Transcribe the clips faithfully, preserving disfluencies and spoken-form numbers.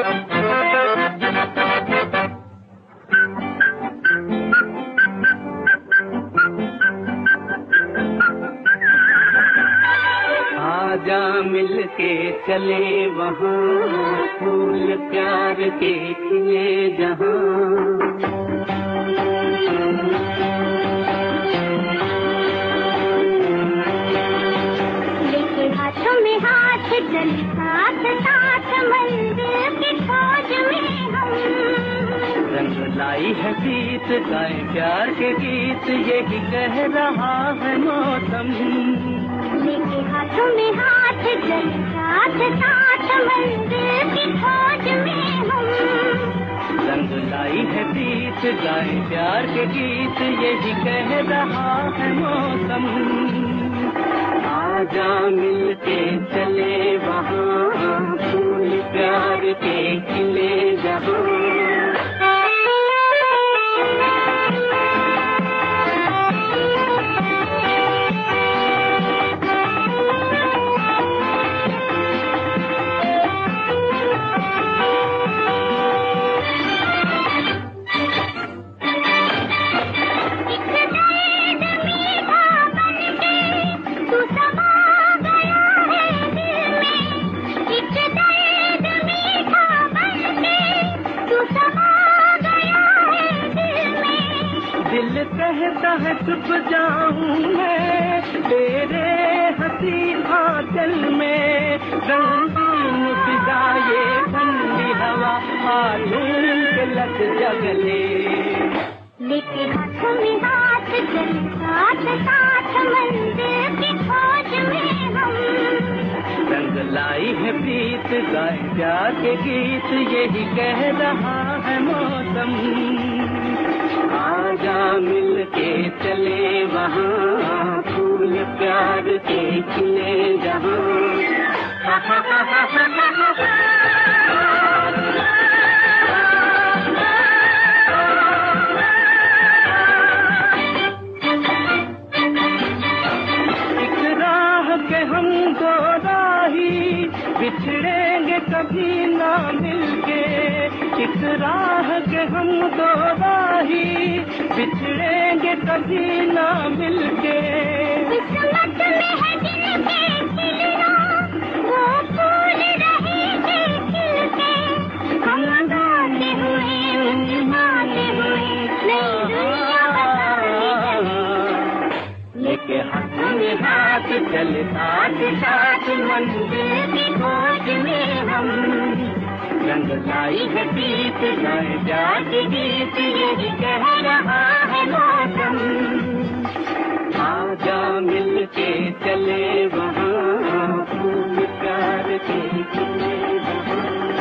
आजा मिल के चले वहाँ फूल प्यार के खिले जहाँ। लेके हाथों में हाथ चल साथ साथ मंदिर की खोज में हम। रंग लाई है गीत गाए प्यार के गीत यही कह रहा है मौसम। लेके हाथों में हाथ चल साथ साथ मंदिर की खोज में हम। रंग लाई है गीत गाए प्यार के गीत यही कह रहा है मौसम। आजा मिल के चले वहाँ फूल प्यार के खिले जहाँ। दिल कहता है छुप जाऊं मैं तेरे हंसी आंचल में। रंगीन फिजा ये ठंडी हवा आलूल के लग जगले। लेके हाथों में हाथ चल साथ साथ मंदिर की खोज में हम। रंग लाई है प्रीत गाए प्यार के गीत यही कह रहा है मौसम। आजा मिल के चले वहाँ फूल प्यार के खिले जहाँ। एक राह के हम दो राही बिछड़ेंगे कभी ना मिलके। एक राह के हम दो राही बिछड़ेंगे कभी ना मिलके। किस्मत में है जिनके खिलना वो फूल रहेंगे खिलके। हम गाते हुए मुस्कुराते हुए नई दुनिया बताएंगे। लेके हाथ में हाथ चले साथ साथ मंदिर की खोज में हम। रंग लाई है गीत गाए प्यार के गीत यही कह रहा है मौसम। आजा मिल के चले वहाँ फूल प्यार के खिले जहाँ।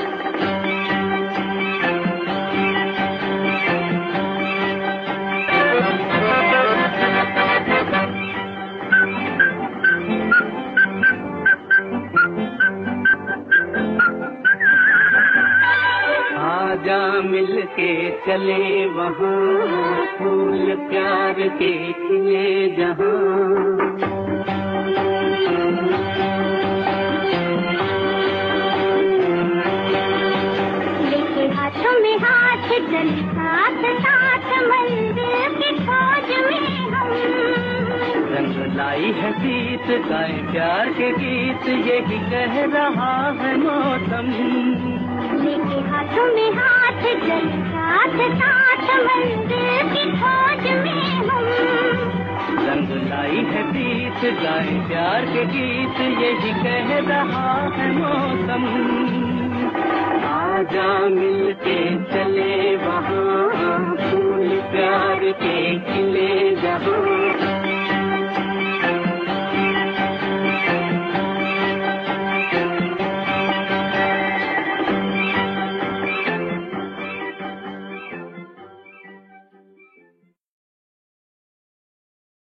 आजा मिल के चले वहाँ फूल प्यार के खिले जहाँ। लेके हाथों में हाथ चल साथ साथ मंदिर की खोज में हम। रंग लाई है गीत गाए प्यार के गीत यही कह रहा है मौसम। लेके हाथों में हाथ चल साथ साथ मंदिर की खोज में हम। रंग लाई है गीत गाए प्यार के गीत यही कह रहा है मौसम। आजा मिल के चले वहाँ फूल प्यार के खिले जहाँ।